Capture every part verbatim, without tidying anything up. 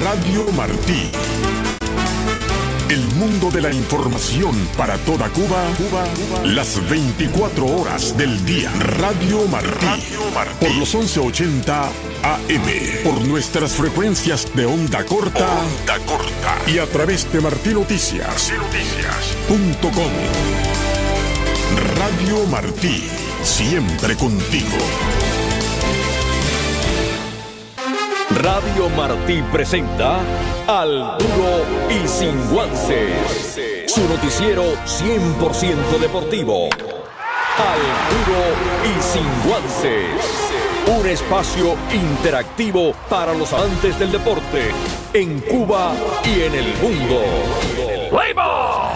Radio Martí. El mundo de la información para toda Cuba, Cuba, Cuba, las veinticuatro horas del día. Radio Martí. Radio Martí. Por los once ochenta A M. Por nuestras frecuencias de onda corta. Onda corta. Y a través de Martí Noticias. Noticias punto com. Radio Martí. Siempre contigo. Radio Martí presenta Al Duro y Sin Guances, su noticiero cien por ciento deportivo. Al Duro y Sin Guances, un espacio interactivo para los amantes del deporte en Cuba y en el mundo. ¡Play-ball!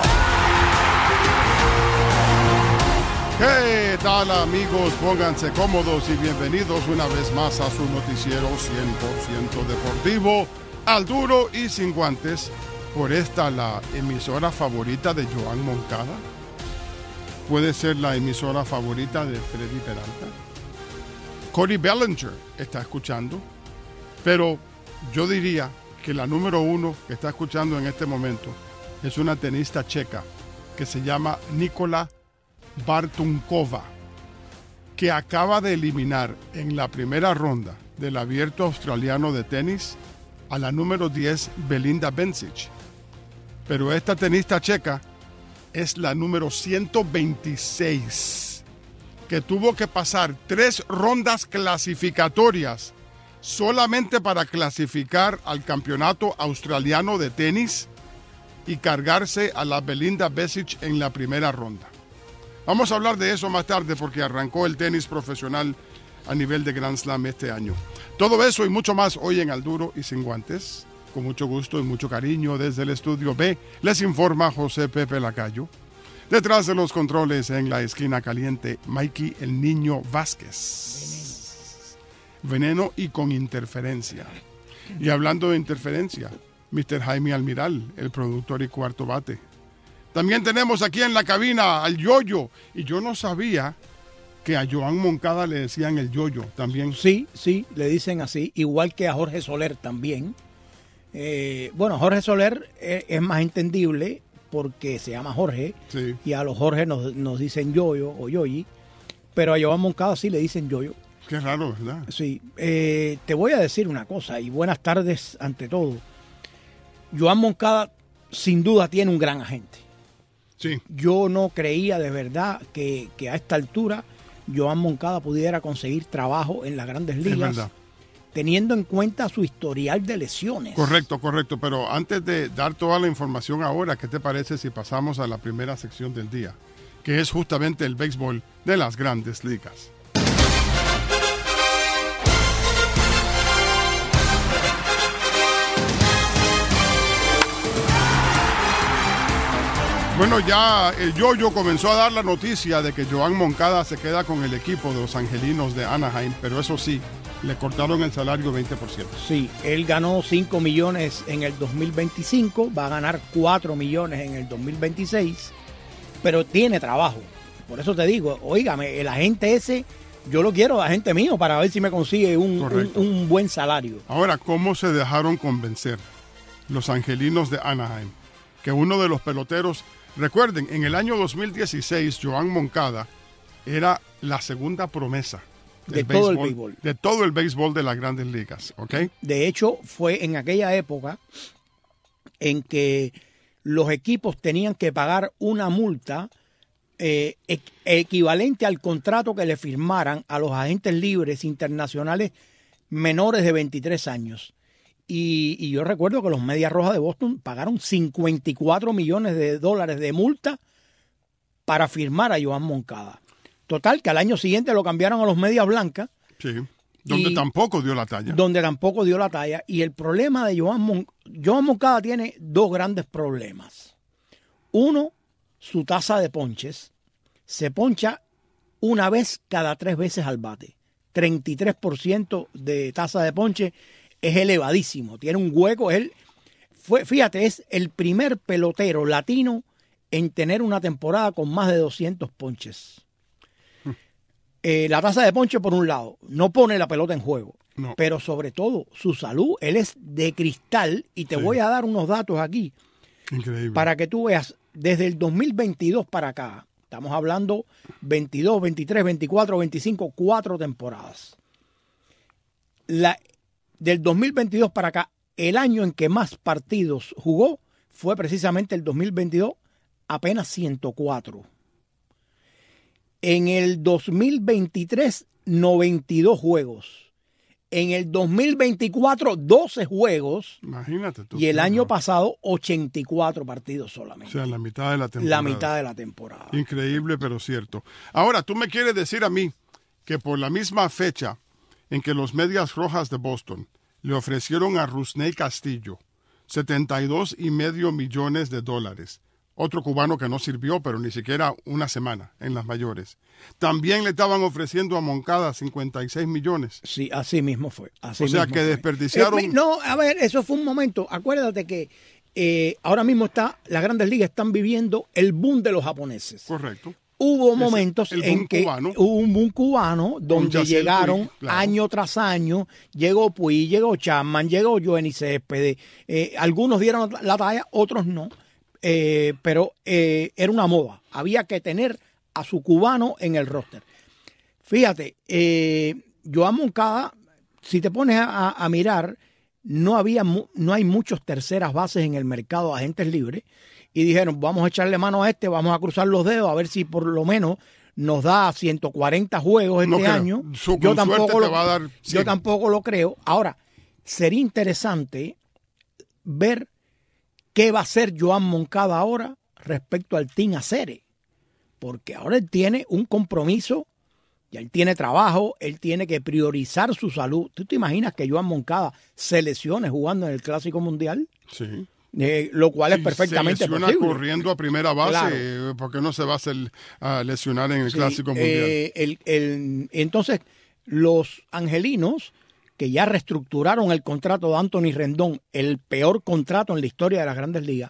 ¿Qué tal, amigos? Pónganse cómodos y bienvenidos una vez más a su noticiero cien por ciento deportivo, Al Duro y Sin Guantes, por esta la emisora favorita de Joan Moncada. Puede ser la emisora favorita de Freddy Peralta. Cody Bellinger está escuchando, pero yo diría que la número uno que está escuchando en este momento es una tenista checa que se llama Nikola Bartunkova, que acaba de eliminar en la primera ronda del Abierto Australiano de tenis a la número diez, Belinda Bencic. Pero esta tenista checa es la número ciento veintiséis, que tuvo que pasar tres rondas clasificatorias solamente para clasificar al Campeonato Australiano de Tenis y cargarse a la Belinda Bencic en la primera ronda. Vamos a hablar de eso más tarde porque arrancó el tenis profesional a nivel de Grand Slam este año. Todo eso y mucho más hoy en Al Duro y Sin Guantes. Con mucho gusto y mucho cariño desde el Estudio B, les informa José Pepe Lacayo. Detrás de los controles en la esquina caliente, Mikey el Niño Vázquez. Veneno y con interferencia. Y hablando de interferencia, mister Jaime Almiral, el productor y cuarto bate. También tenemos aquí en la cabina al Yoyo. Y yo no sabía que a Joan Moncada le decían el Yoyo también. Sí, sí, le dicen así. Igual que a Jorge Soler también. Eh, bueno, Jorge Soler es, es más entendible porque se llama Jorge. Sí. Y a los Jorge nos, nos dicen Yoyo o Yoyi. Pero a Joan Moncada sí le dicen Yoyo. Qué raro, ¿verdad? Sí. Eh, te voy a decir una cosa y buenas tardes ante todo. Joan Moncada sin duda tiene un gran agente. Sí. Yo no creía de verdad que, que a esta altura Joan Moncada pudiera conseguir trabajo en las Grandes Ligas, teniendo en cuenta su historial de lesiones. Correcto, correcto. Pero antes de dar toda la información ahora, ¿qué te parece si pasamos a la primera sección del día? Que es justamente el béisbol de las Grandes Ligas. Bueno, ya el Yoyo comenzó a dar la noticia de que Joan Moncada se queda con el equipo de los Angelinos de Anaheim, pero eso sí, le cortaron el salario veinte por ciento. Sí, él ganó cinco millones en el dos mil veinticinco, va a ganar cuatro millones en el dos mil veintiséis, pero tiene trabajo. Por eso te digo, óigame, el agente ese, yo lo quiero de agente mío para ver si me consigue un, un, un buen salario. Ahora, ¿cómo se dejaron convencer los Angelinos de Anaheim? Que uno de los peloteros... Recuerden, en el año dos mil dieciséis, Joan Moncada era la segunda promesa del de todo béisbol, el béisbol. De todo el béisbol de las Grandes Ligas, ¿ok? De hecho, fue en aquella época en que los equipos tenían que pagar una multa eh, equivalente al contrato que le firmaran a los agentes libres internacionales menores de veintitrés años. Y, y yo recuerdo que los Medias Rojas de Boston pagaron cincuenta y cuatro millones de dólares de multa para firmar a Joan Moncada. Total, que al año siguiente lo cambiaron a los Medias Blancas. Sí, donde y, tampoco dio la talla. Donde tampoco dio la talla. Y el problema de Joan Moncada, Joan Moncada tiene dos grandes problemas. Uno, su tasa de ponches. Se poncha una vez cada tres veces al bate. treinta y tres por ciento de tasa de ponche. Es elevadísimo, tiene un hueco. Él fue, fíjate, es el primer pelotero latino en tener una temporada con más de doscientos ponches. Hmm. Eh, la tasa de ponche, por un lado, no pone la pelota en juego. No. pero sobre todo su salud. Él es de cristal y te Sí. voy a dar unos datos aquí Increíble. para que tú veas, desde el dos mil veintidós para acá, estamos hablando veintidós, veintitrés, veinticuatro, veinticinco, cuatro temporadas. La, del dos mil veintidós para acá, el año en que más partidos jugó fue precisamente el dos mil veintidós, apenas ciento cuatro. En el dos mil veintitrés, noventa y dos juegos. En el dos mil veinticuatro, doce juegos. Imagínate tú. Y el claro. año pasado, ochenta y cuatro partidos O solamente. sea, la mitad de la temporada. La mitad de la temporada. Increíble, pero cierto. Ahora, tú me quieres decir a mí que por la misma fecha en que los Medias Rojas de Boston le ofrecieron a Rusney Castillo setenta y dos y medio millones de dólares, otro cubano que no sirvió, pero ni siquiera una semana en las mayores. También le estaban ofreciendo a Moncada cincuenta y seis millones. Sí, así mismo fue. Así O sea, mismo que fue. desperdiciaron- Eh, no, a ver, eso fue un momento. Acuérdate que eh, ahora mismo está, las grandes ligas están viviendo el boom de los japoneses. Correcto. Hubo Ese- momentos el en boom que cubano. hubo un boom cubano donde Yacel llegaron Puig, claro. año tras año, llegó Puig, llegó Chapman, llegó Johnny Céspedes, eh, algunos dieron la talla, otros no, eh, pero eh, era una moda, había que tener a su cubano en el roster. Fíjate, eh, Joan Moncada, si te pones a, a mirar, no había mu- no hay muchos terceras bases en el mercado de agentes libres y dijeron, vamos a echarle mano a este, vamos a cruzar los dedos a ver si por lo menos nos da ciento cuarenta juegos No este creo. año. Su- Yo con tampoco, suerte lo, te va a dar yo cien. tampoco lo creo. Ahora, sería interesante ver qué va a hacer Joan Moncada ahora respecto al Team Acere, porque ahora él tiene un compromiso, ya él tiene trabajo, él tiene que priorizar su salud. ¿Tú te imaginas que Joan Moncada se lesione jugando en el Clásico Mundial? Sí. Eh, lo cual es Si perfectamente se lesiona posible. corriendo a primera base, Claro. eh, ¿por qué no se va a hacer a lesionar en el Sí, Clásico Mundial? eh, el- el- entonces, los angelinos, que ya reestructuraron el contrato de Anthony Rendón, el peor contrato en la historia de las Grandes Ligas,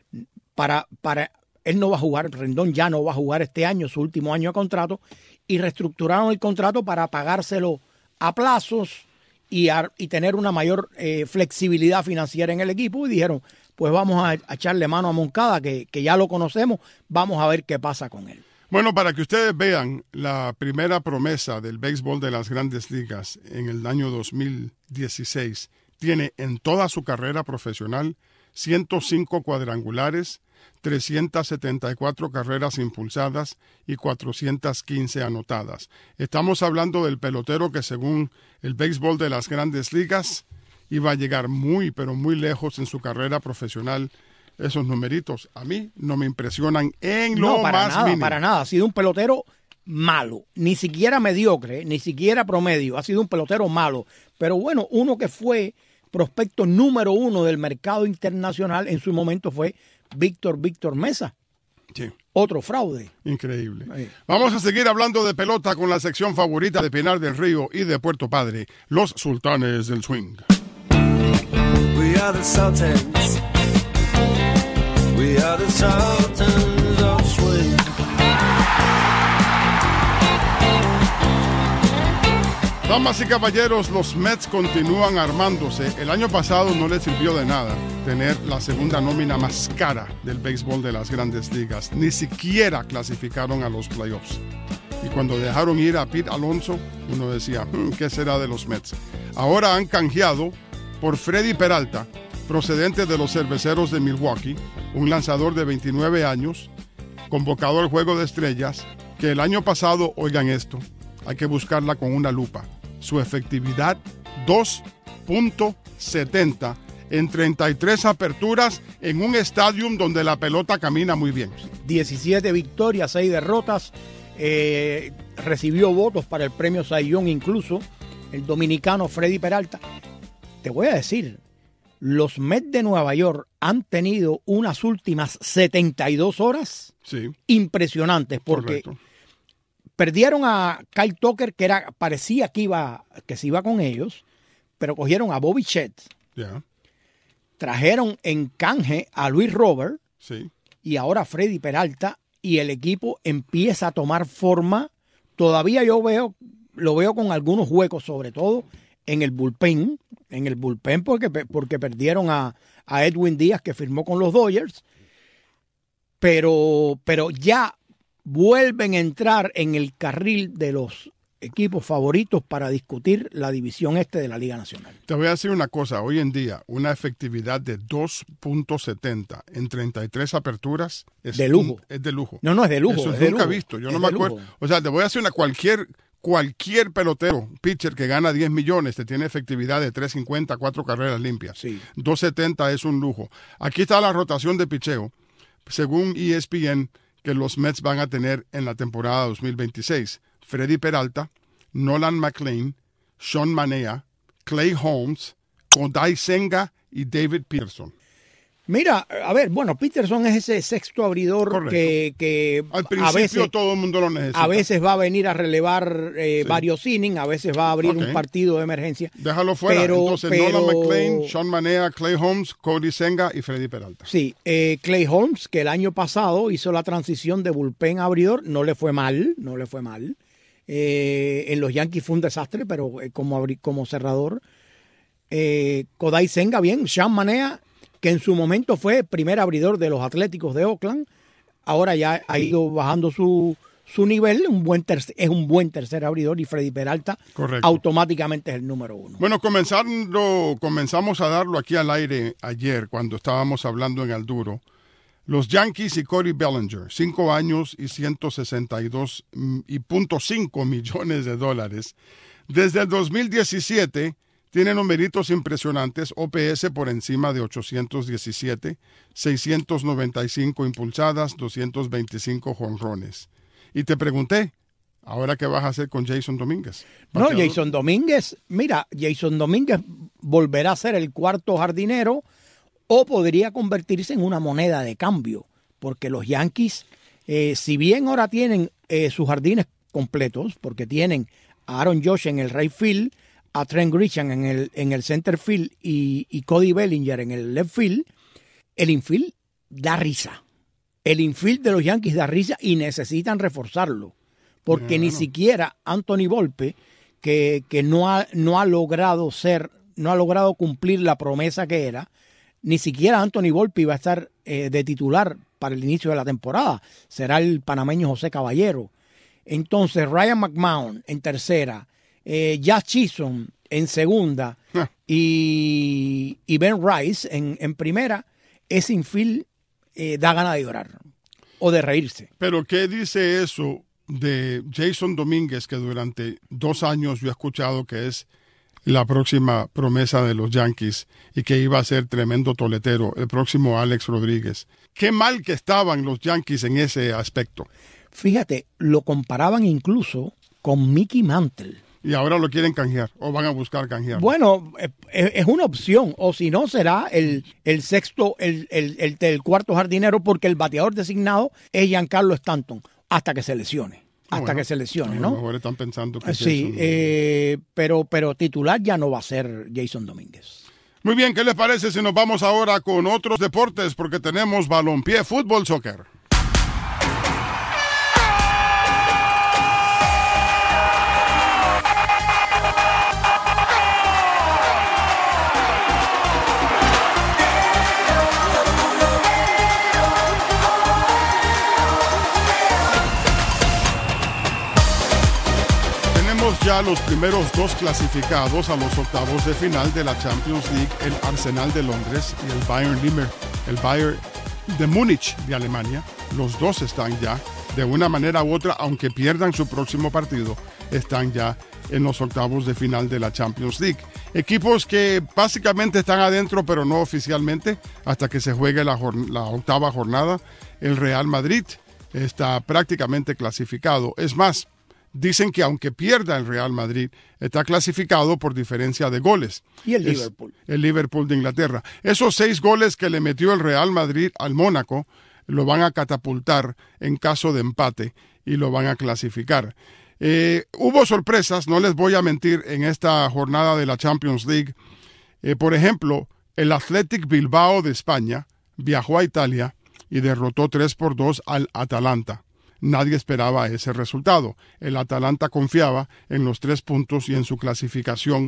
para, para él no va a jugar, Rendón ya no va a jugar este año, su último año de contrato, y reestructuraron el contrato para pagárselo a plazos y, a- y tener una mayor eh, flexibilidad financiera en el equipo, y dijeron, pues vamos a, a echarle mano a Moncada, que, que ya lo conocemos, vamos a ver qué pasa con él. Bueno, para que ustedes vean la primera promesa del béisbol de las Grandes Ligas en el año dos mil dieciséis, tiene en toda su carrera profesional ciento cinco cuadrangulares, trescientas setenta y cuatro carreras impulsadas y cuatrocientas quince anotadas. Estamos hablando del pelotero que, según el béisbol de las Grandes Ligas, iba a llegar muy, pero muy lejos en su carrera profesional. Esos numeritos a mí no me impresionan en lo No, para más nada, mínimo. para nada. Ha sido un pelotero malo, ni siquiera mediocre, ni siquiera promedio. Ha sido un pelotero malo. Pero bueno, uno que fue prospecto número uno del mercado internacional en su momento fue Víctor Víctor Mesa. Sí. Otro fraude. Increíble. Sí. Vamos a seguir hablando de pelota con la sección favorita de Pinar del Río y de Puerto Padre, los Sultanes del Swing. We are the Sultans. We are the Sultans of Swing. Damas y caballeros, los Mets continúan armándose. El año pasado no les sirvió de nada tener la segunda nómina más cara del béisbol de las Grandes Ligas. Ni siquiera clasificaron a los playoffs. Y cuando dejaron ir a Pete Alonso, uno decía, "Hmm, ¿qué será de los Mets?". Ahora han canjeado por Freddy Peralta, procedente de los Cerveceros de Milwaukee, un lanzador de veintinueve años, convocado al Juego de Estrellas, que el año pasado, oigan esto, hay que buscarla con una lupa, su efectividad dos punto setenta en treinta y tres aperturas en un estadio donde la pelota camina muy bien. diecisiete victorias, seis derrotas. Eh, recibió votos para el premio Cy Young, incluso el dominicano Freddy Peralta. Te voy a decir, los Mets de Nueva York han tenido unas últimas setenta y dos horas Sí, impresionantes, porque correcto. perdieron a Kyle Tucker, que era, parecía que iba, que se iba con ellos, pero cogieron a Bobby Chet, Ya, trajeron en canje a Luis Robert sí. y ahora Freddy Peralta, y el equipo empieza a tomar forma. Todavía yo veo, lo veo con algunos huecos, sobre todo en el bullpen, en el bullpen porque, porque perdieron a, a Edwin Díaz, que firmó con los Dodgers, pero, pero ya vuelven a entrar en el carril de los equipos favoritos para discutir la división este de la Liga Nacional. Te voy a decir una cosa, hoy en día una efectividad de dos punto setenta en treinta y tres aperturas es de lujo. Un, es de lujo. No, no, es de lujo. Eso es nunca he visto, yo es no me acuerdo. Lujo. O sea, te voy a decir una cualquier cualquier pelotero, pitcher que gana diez millones, te tiene efectividad de tres cincuenta, cuatro carreras limpias. Sí. dos setenta es un lujo. Aquí está la rotación de picheo, según E S P N, que los Mets van a tener en la temporada dos mil veintiséis. Freddy Peralta, Nolan McLean, Sean Manaea, Clay Holmes, Kodai Senga y David Peterson. Mira, a ver, bueno, Peterson es ese sexto abridor que, que al principio a veces, todo el mundo lo necesita. A veces va a venir a relevar eh, sí. varios innings, a veces va a abrir okay. un partido de emergencia. Déjalo fuera. Pero, Entonces, pero, Nolan McLean, Sean Manaea, Clay Holmes, Cody Senga y Freddy Peralta. Sí, eh, Clay Holmes, que el año pasado hizo la transición de bullpen a abridor, no le fue mal, no le fue mal. Eh, en los Yankees fue un desastre, pero eh, como, abri- como cerrador. Eh, Kodai Senga, bien. Sean Manaea, que en su momento fue primer abridor de los Atléticos de Oakland, ahora ya ha ido bajando su, su nivel, un buen tercer, es un buen tercer abridor, y Freddy Peralta Correcto. automáticamente es el número uno. Bueno, comenzando, comenzamos a darlo aquí al aire ayer cuando estábamos hablando en Al Duro. Los Yankees y Cody Bellinger, cinco años y ciento sesenta y dos punto cinco millones de dólares. Desde el dos mil diecisiete tienen numeritos impresionantes, O P S por encima de ochocientos diecisiete, seiscientos noventa y cinco impulsadas, doscientos veinticinco jonrones. Y te pregunté, ¿ahora qué vas a hacer con Jason Domínguez? No, Jason Domínguez, mira, Jason Domínguez volverá a ser el cuarto jardinero o podría convertirse en una moneda de cambio, porque los Yankees, eh, si bien ahora tienen eh, sus jardines completos, porque tienen a Aaron Judge en el right field, a Trent Grisham en el, en el center field y, y Cody Bellinger en el left field, el infield da risa. El infield de los Yankees da risa y necesitan reforzarlo, porque bueno. ni siquiera Anthony Volpe, que, que no, ha, no ha logrado ser, no ha logrado cumplir la promesa que era, ni siquiera Anthony Volpe iba a estar eh, de titular para el inicio de la temporada. Será el panameño José Caballero. Entonces, Ryan McMahon en tercera, eh, Jazz Chisholm en segunda ah. y, y Ben Rice en, en primera. Ese infield eh, da ganas de llorar o de reírse. Pero ¿qué dice eso de Jason Domínguez, que durante dos años yo he escuchado que es la próxima promesa de los Yankees y que iba a ser tremendo toletero, el próximo Alex Rodríguez? Qué mal que estaban los Yankees en ese aspecto. Fíjate, lo comparaban incluso con Mickey Mantle. Y ahora lo quieren canjear, o van a buscar canjear. Bueno, es, es una opción, o si no será el, el sexto, el, el, el, el cuarto jardinero, porque el bateador designado es Giancarlo Stanton, hasta que se lesione. Hasta bueno, que se lesione, ¿no? A lo mejor están pensando que sí, Jason... eh, pero, pero titular ya no va a ser Jason Domínguez. Muy bien, ¿qué les parece si nos vamos ahora con otros deportes? Porque tenemos balompié, fútbol, soccer. Ya los primeros dos clasificados a los octavos de final de la Champions League, el Arsenal de Londres y el Bayern Limmer, el Bayern de Múnich de Alemania. Los dos están ya, de una manera u otra, aunque pierdan su próximo partido, están ya en los octavos de final de la Champions League. Equipos que básicamente están adentro, pero no oficialmente, hasta que se juegue la, jorn- la octava jornada. El Real Madrid está prácticamente clasificado. Es más, dicen que aunque pierda el Real Madrid, está clasificado por diferencia de goles. Y el es Liverpool. El Liverpool de Inglaterra. Esos seis goles que le metió el Real Madrid al Mónaco lo van a catapultar en caso de empate y lo van a clasificar. Eh, hubo sorpresas, no les voy a mentir, en esta jornada de la Champions League. Eh, por ejemplo, el Athletic Bilbao de España viajó a Italia y derrotó tres por dos al Atalanta. Nadie esperaba ese resultado. El Atalanta confiaba en los tres puntos y en su clasificación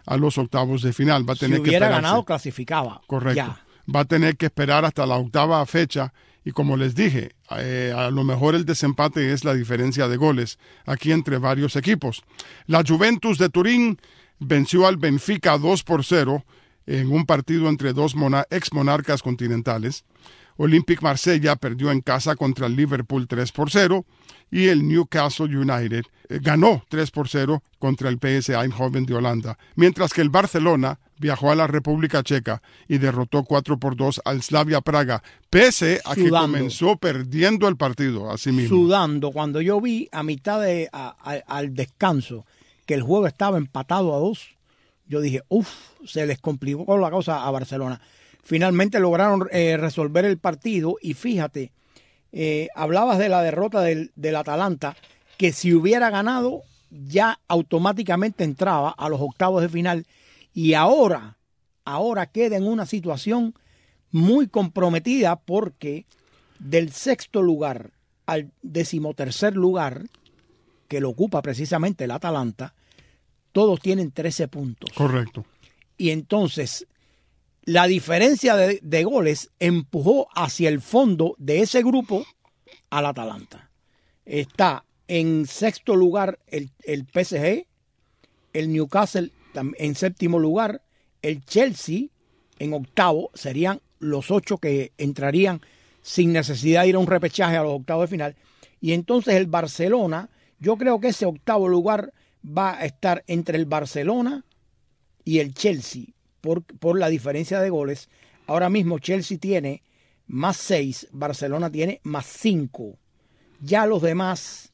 a los octavos de final. Va a tener si hubiera que ganado, clasificaba. Correcto. Ya. Va a tener que esperar hasta la octava fecha. Y como les dije, eh, a lo mejor el desempate es la diferencia de goles aquí entre varios equipos. La Juventus de Turín venció al Benfica dos por cero en un partido entre dos mona- ex monarcas continentales. Olympique Marsella perdió en casa contra el Liverpool tres por cero y el Newcastle United eh, ganó tres por cero contra el P S V Eindhoven de Holanda, mientras que el Barcelona viajó a la República Checa y derrotó cuatro por dos al Slavia Praga, pese a que Sudando. comenzó perdiendo el partido, así mismo. Sudando. Cuando yo vi a mitad de a- a- al descanso que el juego estaba empatado a dos, yo dije, uff, se les complicó la cosa a Barcelona. Finalmente lograron eh, resolver el partido y fíjate, eh, hablabas de la derrota del, del Atalanta, que si hubiera ganado ya automáticamente entraba a los octavos de final y ahora, ahora queda en una situación muy comprometida porque del sexto lugar al decimotercer lugar, que lo ocupa precisamente el Atalanta, todos tienen trece puntos. Correcto. Y entonces la diferencia de, de goles empujó hacia el fondo de ese grupo al Atalanta. Está en sexto lugar el, el P S G, el Newcastle en séptimo lugar, el Chelsea en octavo, serían los ocho que entrarían sin necesidad de ir a un repechaje a los octavos de final. Y entonces el Barcelona, yo creo que ese octavo lugar va a estar entre el Barcelona y el Chelsea por, por la diferencia de goles. Ahora mismo Chelsea tiene más seis, Barcelona tiene más cinco. Ya los demás,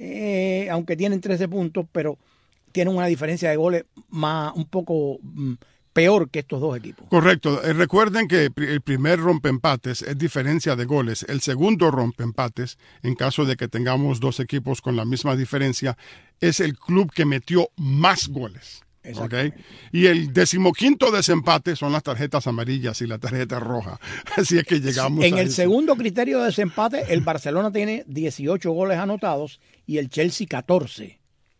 eh, aunque tienen trece puntos, pero tienen una diferencia de goles más, un poco mm, peor que estos dos equipos. Correcto. Eh, recuerden que el primer rompeempates es diferencia de goles. El segundo rompeempates, en caso de que tengamos dos equipos con la misma diferencia, es el club que metió más goles. ¿Okay? Y el decimoquinto desempate son las tarjetas amarillas y la tarjeta roja. Así es que llegamos en a el eso. segundo criterio de desempate, el Barcelona tiene dieciocho goles anotados y el Chelsea catorce.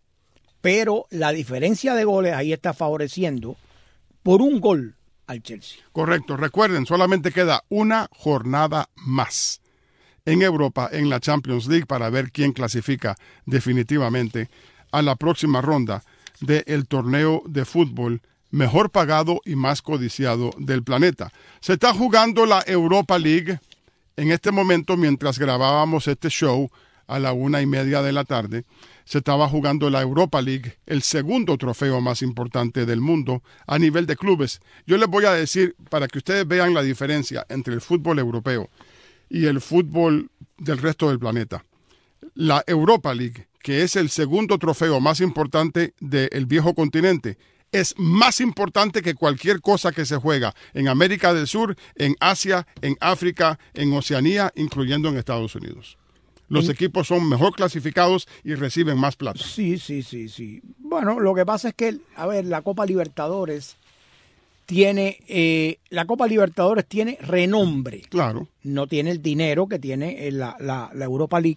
Pero la diferencia de goles ahí está favoreciendo por un gol al Chelsea. Correcto. Recuerden, solamente queda una jornada más en Europa, en la Champions League, para ver quién clasifica definitivamente a la próxima ronda del torneo de fútbol mejor pagado y más codiciado del planeta. Se está jugando la Europa League en este momento, mientras grabábamos este show a la una y media de la tarde. Se estaba jugando la Europa League, el segundo trofeo más importante del mundo a nivel de clubes. Yo les voy a decir, para que ustedes vean la diferencia entre el fútbol europeo y el fútbol del resto del planeta. La Europa League, que es el segundo trofeo más importante del viejo continente, es más importante que cualquier cosa que se juega en América del Sur, en Asia, en África, en Oceanía, incluyendo en Estados Unidos. Los en... equipos son mejor clasificados y reciben más plata. Sí, sí, sí, sí. Bueno, lo que pasa es que, a ver, la Copa Libertadores tiene, eh, la Copa Libertadores tiene renombre. Claro. No tiene el dinero que tiene la, la, la Europa League.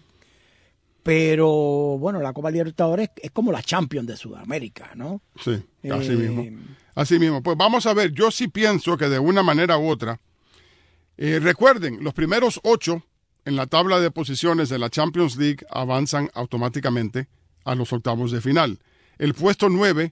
Pero, bueno, la Copa Libertadores es como la Champions de Sudamérica, ¿no? Sí, así eh... mismo. Así mismo. Pues vamos a ver, yo sí pienso que de una manera u otra, eh, recuerden, los primeros ocho en la tabla de posiciones de la Champions League avanzan automáticamente a los octavos de final. El puesto nueve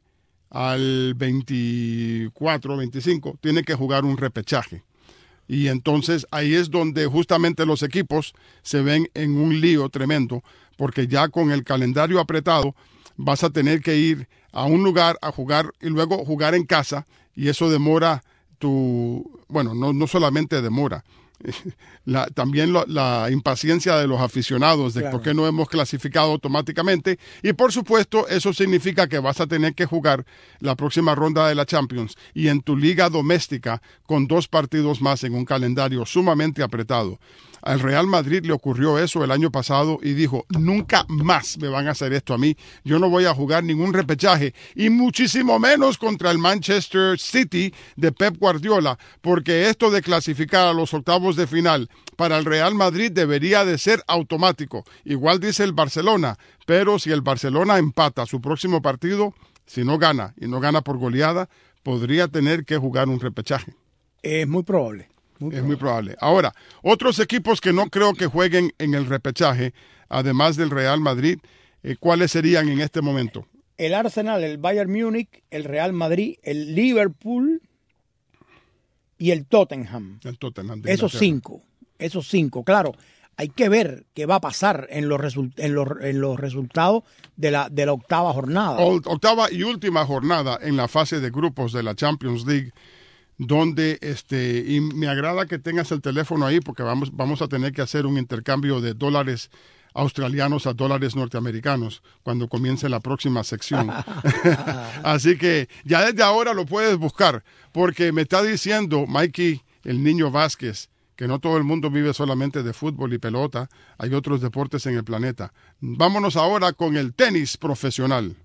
al veinticuatro, veinticinco tiene que jugar un repechaje. Y entonces ahí es donde justamente los equipos se ven en un lío tremendo, porque ya con el calendario apretado vas a tener que ir a un lugar a jugar y luego jugar en casa, y eso demora tu, bueno, no, no solamente demora, La, también lo, la impaciencia de los aficionados de claro. por qué no hemos clasificado automáticamente, y por supuesto eso significa que vas a tener que jugar la próxima ronda de la Champions y en tu liga doméstica con dos partidos más en un calendario sumamente apretado. Al Real Madrid le ocurrió eso el año pasado y dijo, nunca más me van a hacer esto a mí, yo no voy a jugar ningún repechaje, y muchísimo menos contra el Manchester City de Pep Guardiola, porque esto de clasificar a los octavos de final para el Real Madrid debería de ser automático. Igual dice el Barcelona, pero si el Barcelona empata su próximo partido, si no gana y no gana por goleada, podría tener que jugar un repechaje. Es muy probable. Muy es probable. muy probable. Ahora, otros equipos que no creo que jueguen en el repechaje, además del Real Madrid, eh, ¿cuáles serían en este momento? El Arsenal, el Bayern Múnich, el Real Madrid, el Liverpool y el Tottenham. El Tottenham de Esos Inglaterra. cinco. Esos cinco. Claro, hay que ver qué va a pasar en los, result en los, en los resultados de la, de la octava jornada. O- Octava y última jornada en la fase de grupos de la Champions League, donde, este, y me agrada que tengas el teléfono ahí porque vamos, vamos a tener que hacer un intercambio de dólares australianos a dólares norteamericanos cuando comience la próxima sección. Así que ya desde ahora lo puedes buscar, porque me está diciendo Mikey, el niño Vázquez, que no todo el mundo vive solamente de fútbol y pelota, hay otros deportes en el planeta. Vámonos ahora con el tenis profesional.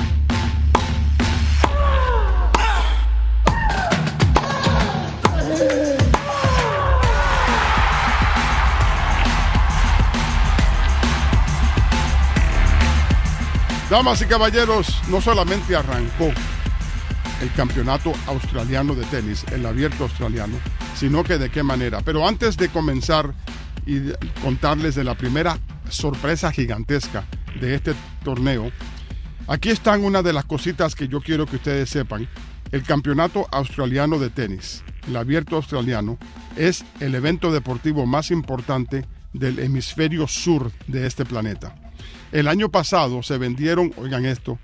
Damas y caballeros, no solamente arrancó el campeonato australiano de tenis, el abierto australiano, sino que de qué manera. Pero antes de comenzar y de contarles de la primera sorpresa gigantesca de este torneo, aquí están una de las cositas que yo quiero que ustedes sepan. El campeonato australiano de tenis, el abierto australiano, es el evento deportivo más importante del hemisferio sur de este planeta. El año pasado se vendieron, oigan esto,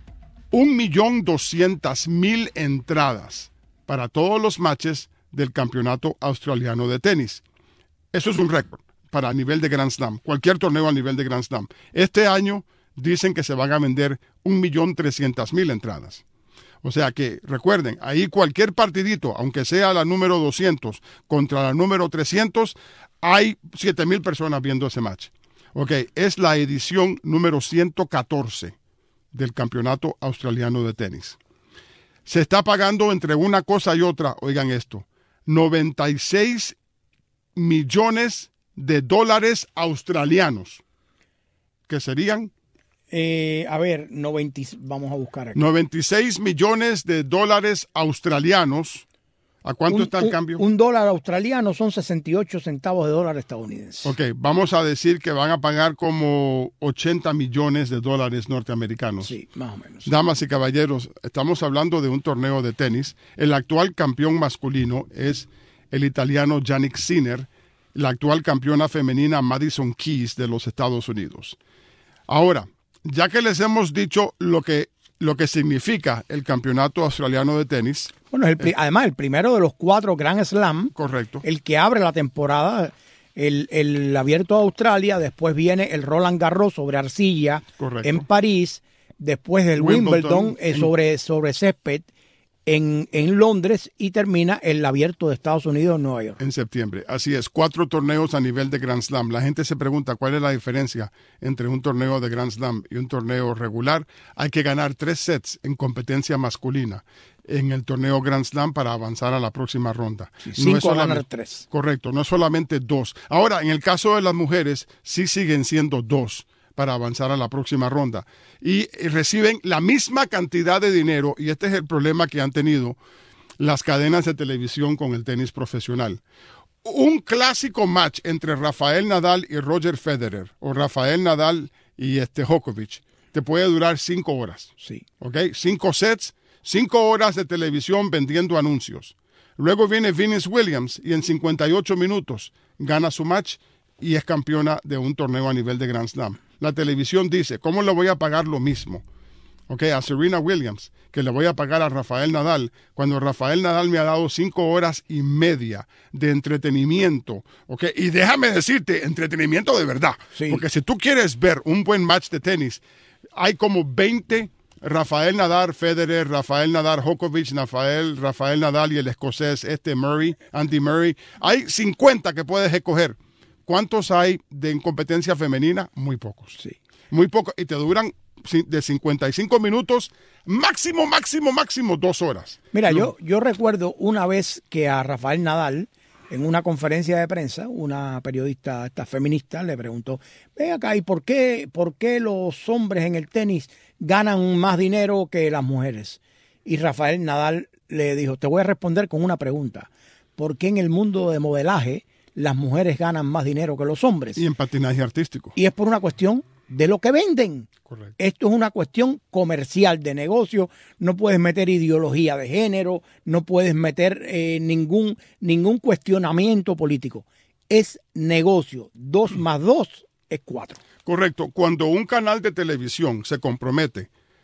un millón doscientas mil entradas para todos los matches del campeonato australiano de tenis. Eso es un récord para nivel de Grand Slam, cualquier torneo a nivel de Grand Slam. Este año dicen que se van a vender un millón trescientas mil entradas. O sea que, recuerden, ahí cualquier partidito, aunque sea la número doscientos contra la número trescientos, hay siete mil personas viendo ese match. Ok, es la edición número ciento catorce del Campeonato Australiano de Tenis. Se está pagando entre una cosa y otra, oigan esto, noventa y seis millones de dólares australianos, que serían Eh, a ver, noventa, vamos a buscar aquí. noventa y seis millones de dólares australianos. ¿A cuánto un, está el un- cambio? Un dólar australiano son sesenta y ocho centavos de dólar estadounidense. Ok, vamos a decir que van a pagar como ochenta millones de dólares norteamericanos. Sí, más o menos. Damas y caballeros, estamos hablando de un torneo de tenis. El actual campeón masculino es el italiano Jannik Sinner, la actual campeona femenina Madison Keys de los Estados Unidos. Ahora, ya que les hemos dicho lo que, lo que significa el campeonato australiano de tenis, Bueno, es el pri- además, el primero de los cuatro Grand Slam, correcto, el que abre la temporada, el, el Abierto de Australia, después viene el Roland Garros sobre arcilla Correcto. en París, después el Wimbledon Wimbledon, eh, en- sobre, sobre césped en, en Londres y termina el Abierto de Estados Unidos en Nueva York. en septiembre. Así es, cuatro torneos a nivel de Grand Slam. La gente se pregunta cuál es la diferencia entre un torneo de Grand Slam y un torneo regular. Hay que ganar tres sets en competencia masculina en el torneo Grand Slam para avanzar a la próxima ronda. Sí, No cinco es a ganar solamente- tres. Correcto, no es solamente dos. Ahora, en el caso de las mujeres, sí siguen siendo dos para avanzar a la próxima ronda. Y eh, reciben la misma cantidad de dinero, y este es el problema que han tenido las cadenas de televisión con el tenis profesional. Un clásico match entre Rafael Nadal y Roger Federer, o Rafael Nadal y este Djokovic, te puede durar cinco horas. Sí. ¿Ok? Cinco sets, cinco horas de televisión vendiendo anuncios. Luego viene Venus Williams y en cincuenta y ocho minutos gana su match y es campeona de un torneo a nivel de Grand Slam. La televisión dice, ¿cómo le voy a pagar lo mismo? ¿Ok? A Serena Williams, que le voy a pagar a Rafael Nadal, cuando Rafael Nadal me ha dado cinco horas y media de entretenimiento. ¿Ok? Y déjame decirte, entretenimiento de verdad. Sí. Porque si tú quieres ver un buen match de tenis, hay como veinte Rafael Nadal, Federer, Rafael Nadal, Djokovic, Rafael, Rafael Nadal y el escocés este Murray, Andy Murray. Hay cincuenta que puedes escoger. ¿Cuántos hay de en competencia femenina? Muy pocos. Sí. Muy pocos. Y te duran ci- de cincuenta y cinco minutos, máximo, máximo, máximo dos horas. Mira, Lo- yo, yo recuerdo una vez que a Rafael Nadal en una conferencia de prensa, una periodista, esta feminista, le preguntó, ve acá, ¿y por qué, por qué los hombres en el tenis ganan más dinero que las mujeres? Y Rafael Nadal le dijo, te voy a responder con una pregunta. ¿Por qué en el mundo de modelaje las mujeres ganan más dinero que los hombres? Y en patinaje artístico. Y es por una cuestión de lo que venden. Correcto. Esto es una cuestión comercial, de negocio. No puedes meter ideología de género, no puedes meter eh, ningún, ningún cuestionamiento político. Es negocio. Dos más dos es cuatro. Correcto. Cuando un canal de televisión se compromete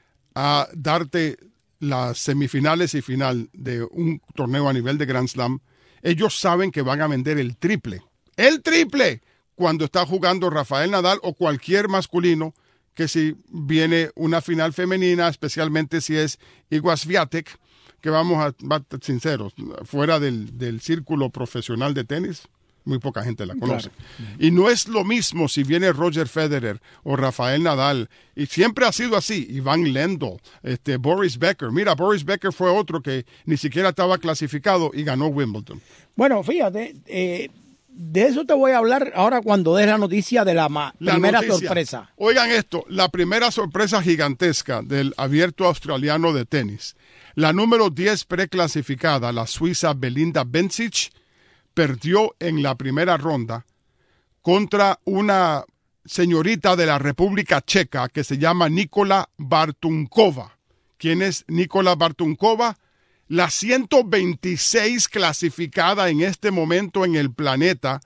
a darte las semifinales y final de un torneo a nivel de Grand Slam, ellos saben que van a vender el triple. ¡El triple! Cuando está jugando Rafael Nadal o cualquier masculino, que si viene una final femenina, especialmente si es Iga Swiatek, que vamos a ser sinceros, fuera del, del círculo profesional de tenis, muy poca gente la conoce. Claro. Y no es lo mismo si viene Roger Federer o Rafael Nadal, y siempre ha sido así, Ivan Lendl, este, Boris Becker. Mira, Boris Becker fue otro que ni siquiera estaba clasificado y ganó Wimbledon. Bueno, fíjate, eh, de eso te voy a hablar ahora cuando des la noticia de la, ma- la primera noticia. sorpresa. Oigan esto, la primera sorpresa gigantesca del Abierto Australiano de tenis. La número diez preclasificada, la suiza Belinda Bencic, perdió en la primera ronda contra una señorita de la República Checa que se llama Nikola Bartunkova. ¿Quién es Nikola Bartunkova? La ciento veintiséis clasificada en este momento en el planeta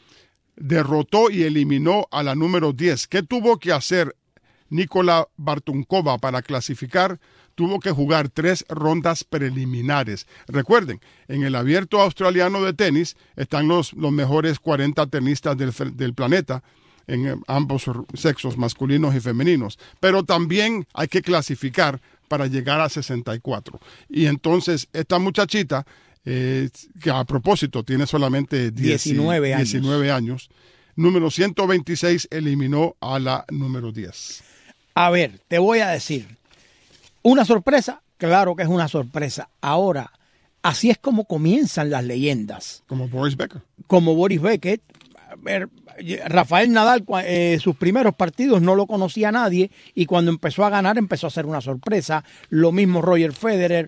derrotó y eliminó a la número diez. ¿Qué tuvo que hacer Nikola Bartunkova para clasificar? Tuvo que jugar tres rondas preliminares. Recuerden, en el Abierto Australiano de tenis están los, los mejores cuarenta tenistas del, del planeta, en ambos sexos, masculinos y femeninos. Pero también hay que clasificar para llegar a sesenta y cuatro. Y entonces esta muchachita, eh, que a propósito tiene solamente diecinueve años. diecinueve años, número ciento veintiséis, eliminó a la número diez. A ver, te voy a decir, ¿una sorpresa? Claro que es una sorpresa. Ahora, así es como comienzan las leyendas. Como Boris Becker. Como Boris Becker. A ver, Rafael Nadal, eh, sus primeros partidos no lo conocía nadie y cuando empezó a ganar empezó a ser una sorpresa. Lo mismo Roger Federer.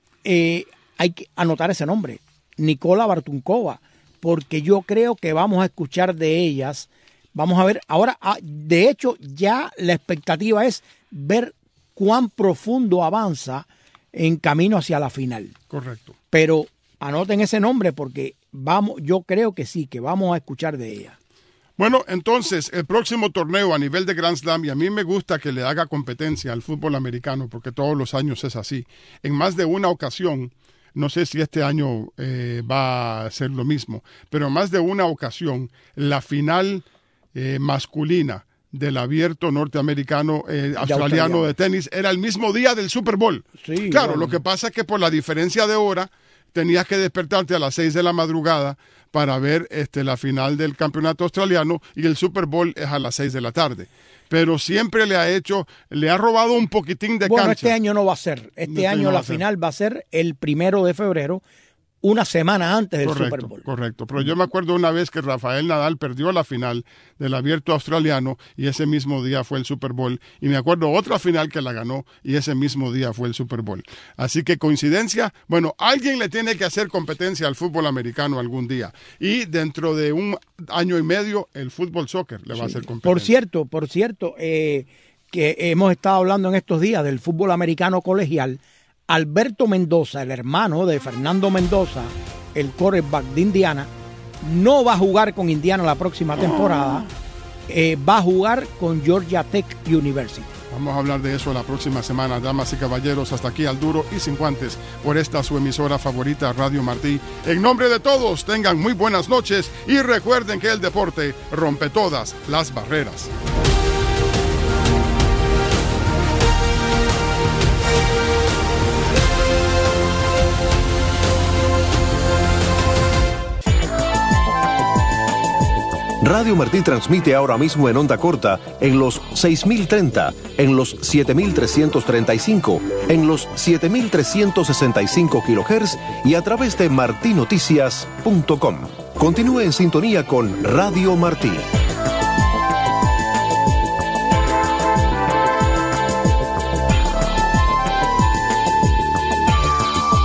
Eh, hay que anotar ese nombre, Nikola Bartunkova, porque yo creo que vamos a escuchar de ellas. Vamos a ver, ahora, de hecho, ya la expectativa es ver cuán profundo avanza en camino hacia la final. Correcto. Pero anoten ese nombre porque vamos, yo creo que sí, que vamos a escuchar de ella. Bueno, entonces, el próximo torneo a nivel de Grand Slam, y a mí me gusta que le haga competencia al fútbol americano, porque todos los años es así. En más de una ocasión, no sé si este año eh, va a ser lo mismo, pero en más de una ocasión, la final eh, masculina del abierto norteamericano, eh, australiano de tenis, era el mismo día del Super Bowl. Sí, claro, bueno. Lo que pasa es que por la diferencia de hora, tenías que despertarte a las seis de la madrugada para ver este, la final del campeonato australiano y el Super Bowl es a las seis de la tarde. Pero siempre le ha hecho, le ha robado un poquitín de bueno, cancha. Este año no va a ser. Este, este año no la final va a ser el primero de febrero, una semana antes del correcto, Super Bowl. Correcto, pero yo me acuerdo una vez que Rafael Nadal perdió la final del abierto australiano y ese mismo día fue el Super Bowl. Y me acuerdo otra final que la ganó y ese mismo día fue el Super Bowl. Así que coincidencia, bueno, alguien le tiene que hacer competencia al fútbol americano algún día. Y dentro de un año y medio el fútbol soccer le va sí. a hacer competencia. Por cierto, por cierto, eh, que hemos estado hablando en estos días del fútbol americano colegial. Alberto Mendoza, el hermano de Fernando Mendoza, el quarterback de Indiana, no va a jugar con Indiana la próxima temporada, eh, va a jugar con Georgia Tech University. Vamos a hablar de eso la próxima semana, damas y caballeros. Hasta aquí al duro y sin guantes por esta su emisora favorita, Radio Martí. En nombre de todos, tengan muy buenas noches y recuerden que el deporte rompe todas las barreras. Radio Martí transmite ahora mismo en onda corta en los seis mil treinta, en los siete mil trescientos treinta y cinco, en los siete mil trescientos sesenta y cinco kilohertz y a través de martinoticias punto com. Continúe en sintonía con Radio Martí.